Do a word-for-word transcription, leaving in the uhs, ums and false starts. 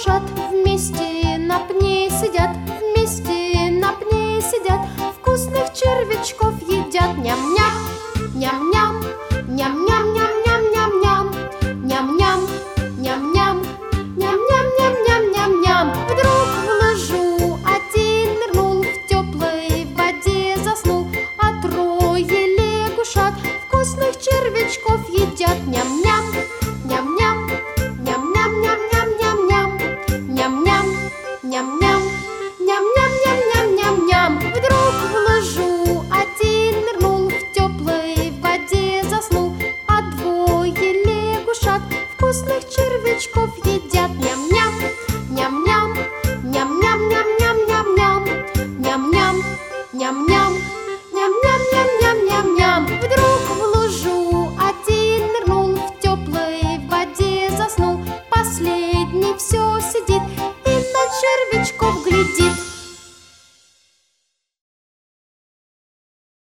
лягушат вместе на пне сидят, вместе на пне сидят, вкусных червячков едят. Ням-ням, ням-ням, ням-ням-ням-ням-ням-ням, ням-ням, ням-ням, ням-ням-ням-ням-ням-ням. Вдруг в лужу один нырнул, в теплой воде заснул, а трое лягушат вкусных червячков едят. Ням-ням, ням-ням, ням-ням-ням-ням-ням-ням, ням-ням, ням-ням, ням-ням-ням-ням-ням-ням. Вдруг в лужу один нырнул, в теплой воде заснул, а двое лягушат вкусных червячков